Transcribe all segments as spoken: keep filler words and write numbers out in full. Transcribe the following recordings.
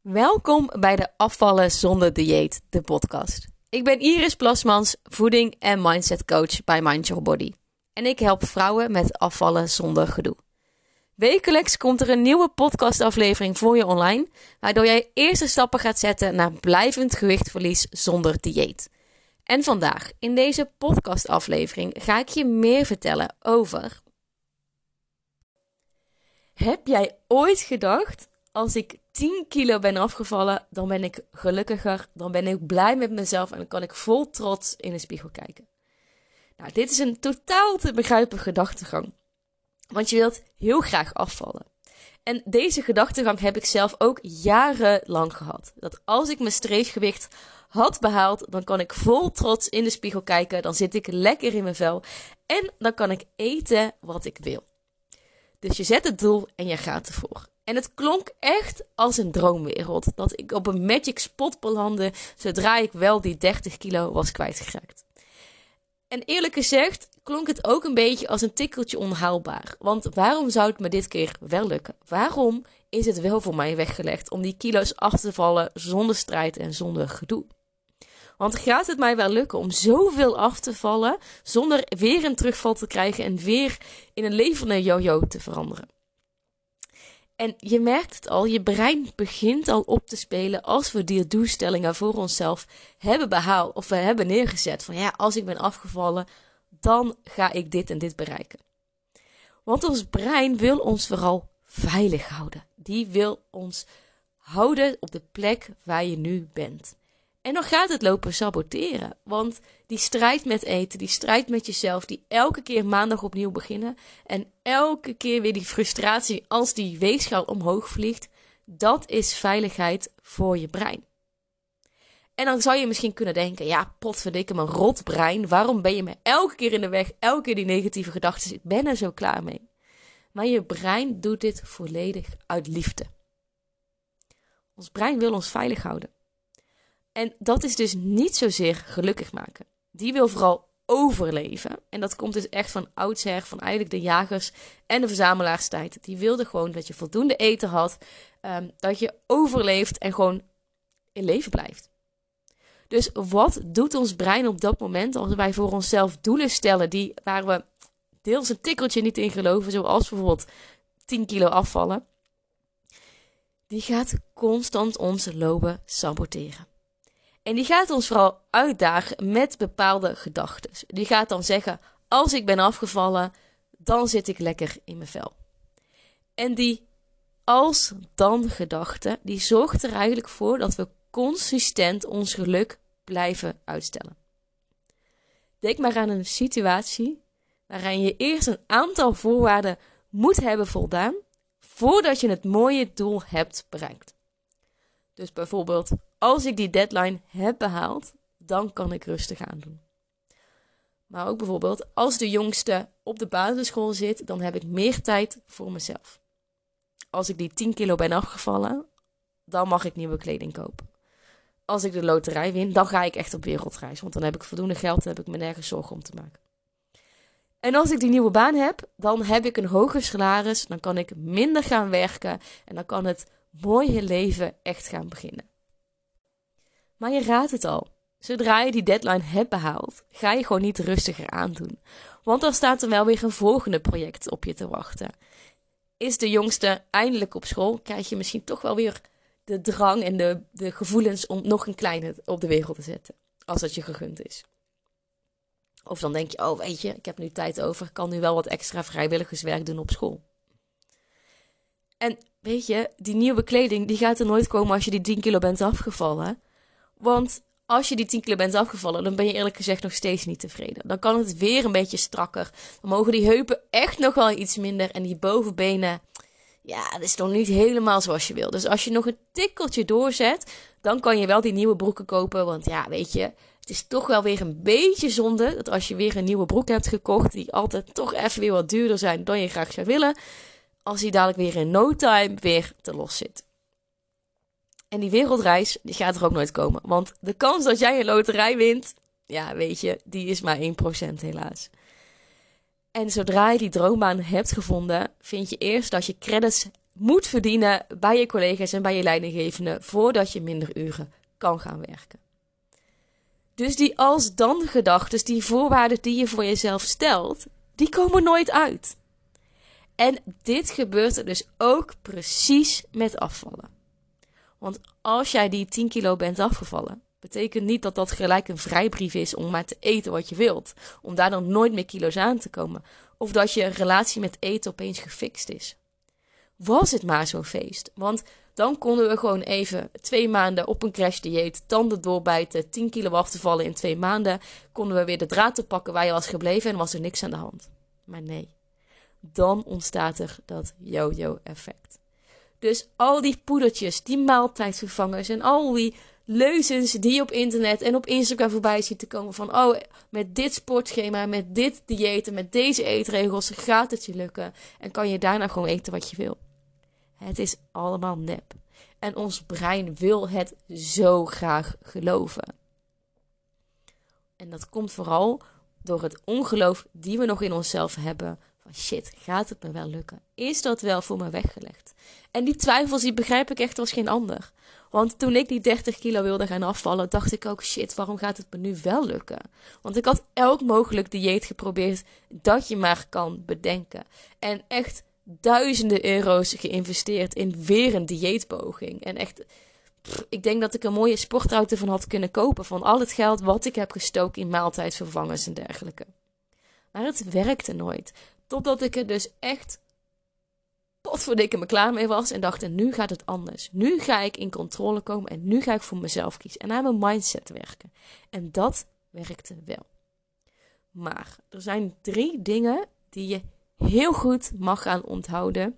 Welkom bij de Afvallen zonder dieet, de podcast. Ik ben Iris Plasmans, voeding- en mindset coach bij Mind Your Body. En ik help vrouwen met afvallen zonder gedoe. Wekelijks komt er een nieuwe podcastaflevering voor je online, waardoor jij eerste stappen gaat zetten naar blijvend gewichtverlies zonder dieet. En vandaag, in deze podcastaflevering, ga ik je meer vertellen over... Heb jij ooit gedacht, als ik tien kilo ben afgevallen, dan ben ik gelukkiger, dan ben ik blij met mezelf en dan kan ik vol trots in de spiegel kijken? Nou, dit is een totaal te begrijpen gedachtegang, want je wilt heel graag afvallen. En deze gedachtegang heb ik zelf ook jarenlang gehad. Dat als ik mijn streefgewicht had behaald, dan kan ik vol trots in de spiegel kijken, dan zit ik lekker in mijn vel en dan kan ik eten wat ik wil. Dus je zet het doel en je gaat ervoor. En het klonk echt als een droomwereld. Dat ik op een magic spot belandde zodra ik wel die dertig kilo was kwijtgeraakt. En eerlijk gezegd klonk het ook een beetje als een tikkeltje onhaalbaar. Want waarom zou het me dit keer wel lukken? Waarom is het wel voor mij weggelegd om die kilo's af te vallen zonder strijd en zonder gedoe? Want gaat het mij wel lukken om zoveel af te vallen zonder weer een terugval te krijgen en weer in een levende yo-yo te veranderen? En je merkt het al, je brein begint al op te spelen als we die doelstellingen voor onszelf hebben behaald of we hebben neergezet. Van ja, als ik ben afgevallen, dan ga ik dit en dit bereiken. Want ons brein wil ons vooral veilig houden. Die wil ons houden op de plek waar je nu bent. En dan gaat het lopen saboteren. Want die strijd met eten, die strijd met jezelf, die elke keer maandag opnieuw beginnen. En elke keer weer die frustratie als die weegschaal omhoog vliegt. Dat is veiligheid voor je brein. En dan zou je misschien kunnen denken, ja, potverdikke mijn rotbrein. Waarom ben je me elke keer in de weg, elke keer die negatieve gedachten? Ik ben er zo klaar mee. Maar je brein doet dit volledig uit liefde. Ons brein wil ons veilig houden. En dat is dus niet zozeer gelukkig maken. Die wil vooral overleven. En dat komt dus echt van oudsher, van eigenlijk de jagers- en de verzamelaarstijd. Die wilden gewoon dat je voldoende eten had. Um, dat je overleeft en gewoon in leven blijft. Dus wat doet ons brein op dat moment als wij voor onszelf doelen stellen die, waar we deels een tikkeltje niet in geloven, zoals bijvoorbeeld tien kilo afvallen? Die gaat constant ons lopen saboteren. En die gaat ons vooral uitdagen met bepaalde gedachten. Die gaat dan zeggen, als ik ben afgevallen, dan zit ik lekker in mijn vel. En die als-dan gedachte, die zorgt er eigenlijk voor dat we consistent ons geluk blijven uitstellen. Denk maar aan een situatie waarin je eerst een aantal voorwaarden moet hebben voldaan, voordat je het mooie doel hebt bereikt. Dus bijvoorbeeld, als ik die deadline heb behaald, dan kan ik rustig aan doen. Maar ook bijvoorbeeld, als de jongste op de basisschool zit, dan heb ik meer tijd voor mezelf. Als ik die tien kilo ben afgevallen, dan mag ik nieuwe kleding kopen. Als ik de loterij win, dan ga ik echt op wereldreis. Want dan heb ik voldoende geld, dan heb ik me nergens zorgen om te maken. En als ik die nieuwe baan heb, dan heb ik een hoger salaris. Dan kan ik minder gaan werken en dan kan het mooie leven echt gaan beginnen. Maar je raadt het al. Zodra je die deadline hebt behaald, ga je gewoon niet rustiger aandoen. Want dan staat er wel weer een volgende project op je te wachten. Is de jongste eindelijk op school, krijg je misschien toch wel weer de drang en de, de gevoelens om nog een kleine op de wereld te zetten. Als dat je gegund is. Of dan denk je, oh weet je, ik heb nu tijd over, ik kan nu wel wat extra vrijwilligerswerk doen op school. En weet je, die nieuwe kleding, die gaat er nooit komen als je die tien kilo bent afgevallen. Want als je die tien kilo bent afgevallen, dan ben je eerlijk gezegd nog steeds niet tevreden. Dan kan het weer een beetje strakker. Dan mogen die heupen echt nog wel iets minder. En die bovenbenen, ja, dat is nog niet helemaal zoals je wil. Dus als je nog een tikkeltje doorzet, dan kan je wel die nieuwe broeken kopen. Want ja, weet je, het is toch wel weer een beetje zonde dat als je weer een nieuwe broek hebt gekocht, die altijd toch even weer wat duurder zijn dan je graag zou willen, als die dadelijk weer in no time weer te los zit. En die wereldreis, die gaat er ook nooit komen. Want de kans dat jij een loterij wint, ja, weet je, die is maar één procent helaas. En zodra je die droombaan hebt gevonden, vind je eerst dat je credits moet verdienen bij je collega's en bij je leidinggevende voordat je minder uren kan gaan werken. Dus die als-dan gedachten, die voorwaarden die je voor jezelf stelt, die komen nooit uit. En dit gebeurt er dus ook precies met afvallen. Want als jij die tien kilo bent afgevallen, betekent niet dat dat gelijk een vrijbrief is om maar te eten wat je wilt. Om daar dan nooit meer kilo's aan te komen. Of dat je relatie met eten opeens gefixt is. Was het maar zo'n feest. Want dan konden we gewoon even twee maanden op een crashdieet, tanden doorbijten, tien kilo af te vallen in twee maanden. Konden we weer de draad te pakken waar je was gebleven en was er niks aan de hand. Maar nee, dan ontstaat er dat yo-yo effect. Dus al die poedertjes, die maaltijdvervangers en al die leuzens die je op internet en op Instagram voorbij ziet te komen van oh, met dit sportschema, met dit dieet en met deze eetregels gaat het je lukken en kan je daarna gewoon eten wat je wil. Het is allemaal nep. En ons brein wil het zo graag geloven. En dat komt vooral door het ongeloof die we nog in onszelf hebben. Van shit, gaat het me wel lukken? Is dat wel voor me weggelegd? En die twijfels, die begrijp ik echt als geen ander. Want toen ik die dertig kilo wilde gaan afvallen, dacht ik ook shit, waarom gaat het me nu wel lukken? Want ik had elk mogelijk dieet geprobeerd dat je maar kan bedenken. En echt duizenden euro's geïnvesteerd in weer een dieetpoging. En echt, pff, ik denk dat ik een mooie sportauto van had kunnen kopen. Van al het geld wat ik heb gestoken in maaltijdvervangers en dergelijke. Maar het werkte nooit. Totdat ik er dus echt potverdikke me klaar mee was. En dacht, en nu gaat het anders. Nu ga ik in controle komen. En nu ga ik voor mezelf kiezen. En aan mijn mindset werken. En dat werkte wel. Maar er zijn drie dingen die je heel goed mag gaan onthouden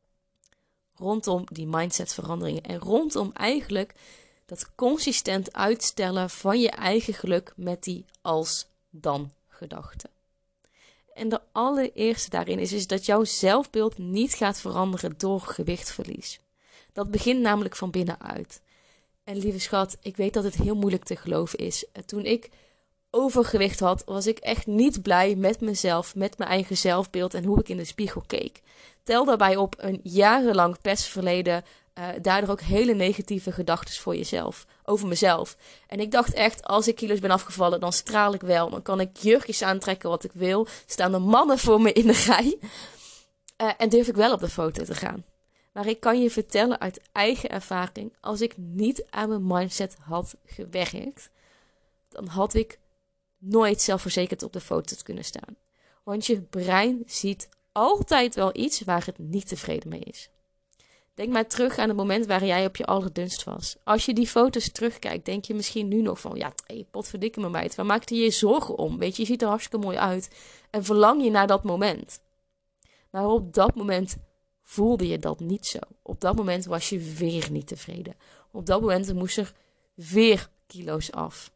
rondom die mindsetveranderingen en rondom eigenlijk dat consistent uitstellen van je eigen geluk met die als-dan gedachten. En de allereerste daarin is, is dat jouw zelfbeeld niet gaat veranderen door gewichtverlies. Dat begint namelijk van binnenuit. En lieve schat, ik weet dat het heel moeilijk te geloven is. Toen ik overgewicht had, was ik echt niet blij met mezelf, met mijn eigen zelfbeeld en hoe ik in de spiegel keek. Tel daarbij op een jarenlang pestverleden, uh, daardoor ook hele negatieve gedachten voor jezelf, over mezelf. En ik dacht echt, als ik kilo's ben afgevallen, dan straal ik wel. Dan kan ik jurkjes aantrekken wat ik wil. Staan er mannen voor me in de rij. Uh, en durf ik wel op de foto te gaan. Maar ik kan je vertellen uit eigen ervaring, als ik niet aan mijn mindset had gewerkt, dan had ik nooit zelfverzekerd op de foto te kunnen staan. Want je brein ziet altijd wel iets waar het niet tevreden mee is. Denk maar terug aan het moment waar jij op je allerdunst was. Als je die foto's terugkijkt, denk je misschien nu nog van, ja, hey, potverdikke me meid, waar maakte je je zorgen om? Weet je, je ziet er hartstikke mooi uit. En verlang je naar dat moment. Maar op dat moment voelde je dat niet zo. Op dat moment was je weer niet tevreden. Op dat moment moest er weer kilo's af.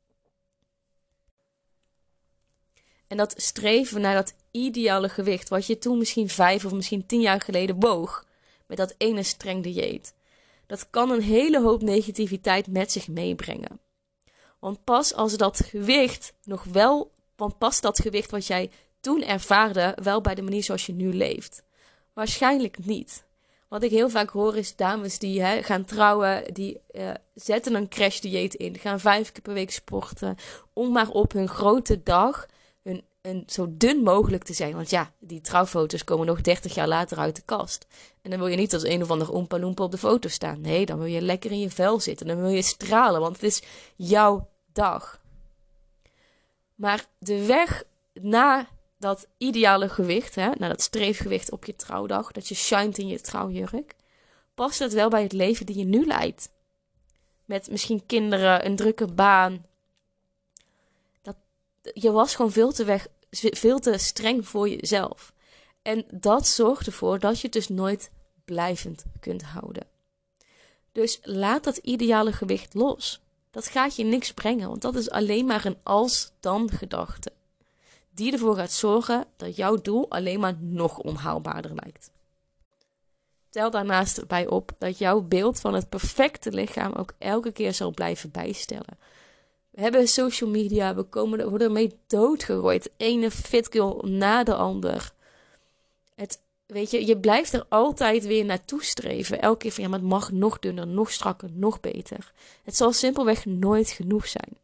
En dat streven naar dat ideale gewicht, wat je toen misschien vijf of misschien tien jaar geleden woog, met dat ene streng dieet, dat kan een hele hoop negativiteit met zich meebrengen. Want pas als dat gewicht nog wel, want past dat gewicht wat jij toen ervaarde wel bij de manier zoals je nu leeft? Waarschijnlijk niet. Wat ik heel vaak hoor is dames die hè, gaan trouwen, die uh, zetten een crashdieet in, gaan vijf keer per week sporten, om maar op hun grote dag hun, hun zo dun mogelijk te zijn. Want ja, die trouwfoto's komen nog dertig jaar later uit de kast. En dan wil je niet als een of ander oompa loompa op de foto staan. Nee, dan wil je lekker in je vel zitten. Dan wil je stralen, want het is jouw dag. Maar de weg naar dat ideale gewicht, hè, naar dat streefgewicht op je trouwdag, dat je shined in je trouwjurk, past dat wel bij het leven die je nu leidt? Met misschien kinderen, een drukke baan. Dat, je was gewoon veel te, weg, veel te streng voor jezelf. En dat zorgt ervoor dat je het dus nooit blijvend kunt houden. Dus laat dat ideale gewicht los. Dat gaat je niks brengen, want dat is alleen maar een als-dan gedachte. Die ervoor gaat zorgen dat jouw doel alleen maar nog onhaalbaarder lijkt. Tel daarnaast erbij op dat jouw beeld van het perfecte lichaam ook elke keer zal blijven bijstellen. We hebben social media, we, komen, we worden ermee doodgegooid. De ene fitgirl na de ander. Het weet je, je blijft er altijd weer naartoe streven. Elke keer van, ja, maar het mag nog dunner, nog strakker, nog beter. Het zal simpelweg nooit genoeg zijn.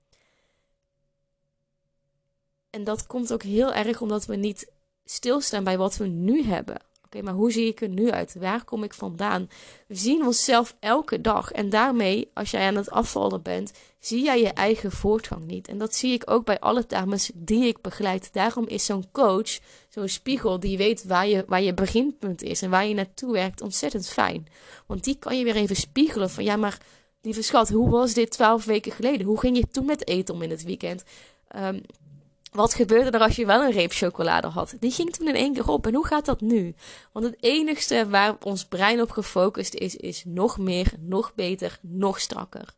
En dat komt ook heel erg omdat we niet stilstaan bij wat we nu hebben. Oké, okay, maar hoe zie ik er nu uit? Waar kom ik vandaan? We zien onszelf elke dag. En daarmee, als jij aan het afvallen bent, zie jij je eigen voortgang niet. En dat zie ik ook bij alle dames die ik begeleid. Daarom is zo'n coach, zo'n spiegel die weet waar je, waar je beginpunt is en waar je naartoe werkt, ontzettend fijn. Want die kan je weer even spiegelen van, ja, maar lieve schat, hoe was dit twaalf weken geleden? Hoe ging je toen met eten om in het weekend? Um, Wat gebeurde er als je wel een reep chocolade had? Die ging toen in één keer op. En hoe gaat dat nu? Want het enigste waar ons brein op gefocust is, is nog meer, nog beter, nog strakker.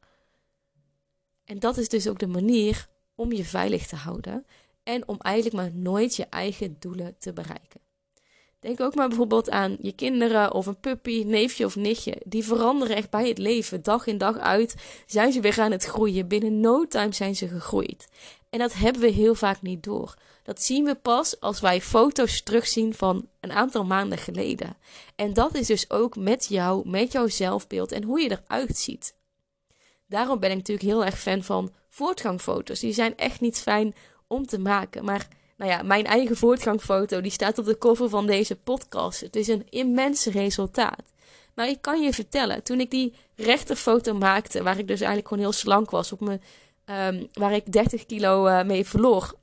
En dat is dus ook de manier om je veilig te houden. En om eigenlijk maar nooit je eigen doelen te bereiken. Denk ook maar bijvoorbeeld aan je kinderen of een puppy, neefje of nichtje. Die veranderen echt bij het leven. Dag in dag uit zijn ze weer aan het groeien. Binnen no time zijn ze gegroeid. En dat hebben we heel vaak niet door. Dat zien we pas als wij foto's terugzien van een aantal maanden geleden. En dat is dus ook met jou, met jouw zelfbeeld en hoe je eruit ziet. Daarom ben ik natuurlijk heel erg fan van voortgangfoto's. Die zijn echt niet fijn om te maken. Maar nou ja, mijn eigen voortgangfoto die staat op de cover van deze podcast. Het is een immens resultaat. Maar ik kan je vertellen, toen ik die rechterfoto maakte, waar ik dus eigenlijk gewoon heel slank was, op mijn, um, waar ik dertig kilo uh, mee verloor.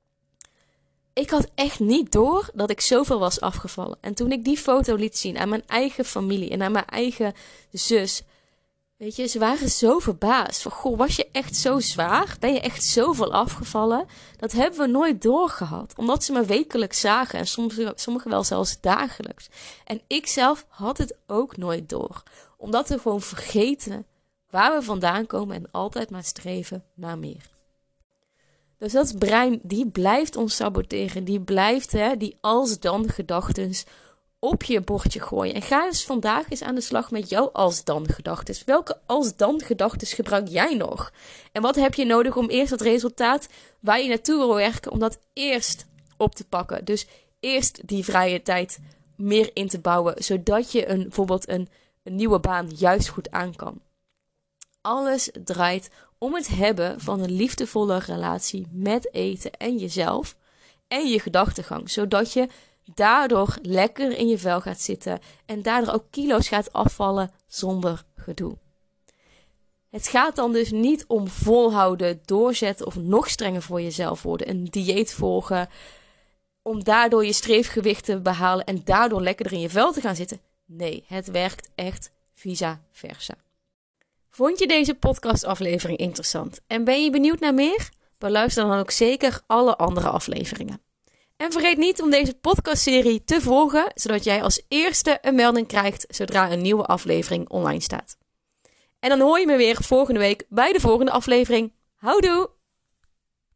Ik had echt niet door dat ik zoveel was afgevallen. En toen ik die foto liet zien aan mijn eigen familie en aan mijn eigen zus, weet je, ze waren zo verbaasd. Van, goh, was je echt zo zwaar? Ben je echt zoveel afgevallen? Dat hebben we nooit doorgehad. Omdat ze me wekelijks zagen. En sommigen sommige wel zelfs dagelijks. En ik zelf had het ook nooit door. Omdat we gewoon vergeten waar we vandaan komen. En altijd maar streven naar meer. Dus dat brein, die blijft ons saboteren. Die blijft, hè, die als-dan gedachtens op je bordje gooien. En ga eens vandaag eens aan de slag met jouw als-dan gedachtes. Welke als-dan gedachtes gebruik jij nog? En wat heb je nodig om eerst het resultaat waar je naartoe wil werken, om dat eerst op te pakken? Dus eerst die vrije tijd meer in te bouwen, zodat je een, bijvoorbeeld een, een nieuwe baan juist goed aan kan. Alles draait om het hebben van een liefdevolle relatie met eten en jezelf en je gedachtegang, zodat je daardoor lekker in je vel gaat zitten en daardoor ook kilo's gaat afvallen zonder gedoe. Het gaat dan dus niet om volhouden, doorzetten of nog strenger voor jezelf worden, een dieet volgen, om daardoor je streefgewicht te behalen en daardoor lekkerder in je vel te gaan zitten. Nee, het werkt echt vice versa. Vond je deze podcastaflevering interessant en ben je benieuwd naar meer? Beluister dan ook zeker alle andere afleveringen. En vergeet niet om deze podcastserie te volgen, zodat jij als eerste een melding krijgt zodra een nieuwe aflevering online staat. En dan hoor je me weer volgende week bij de volgende aflevering. Houdoe!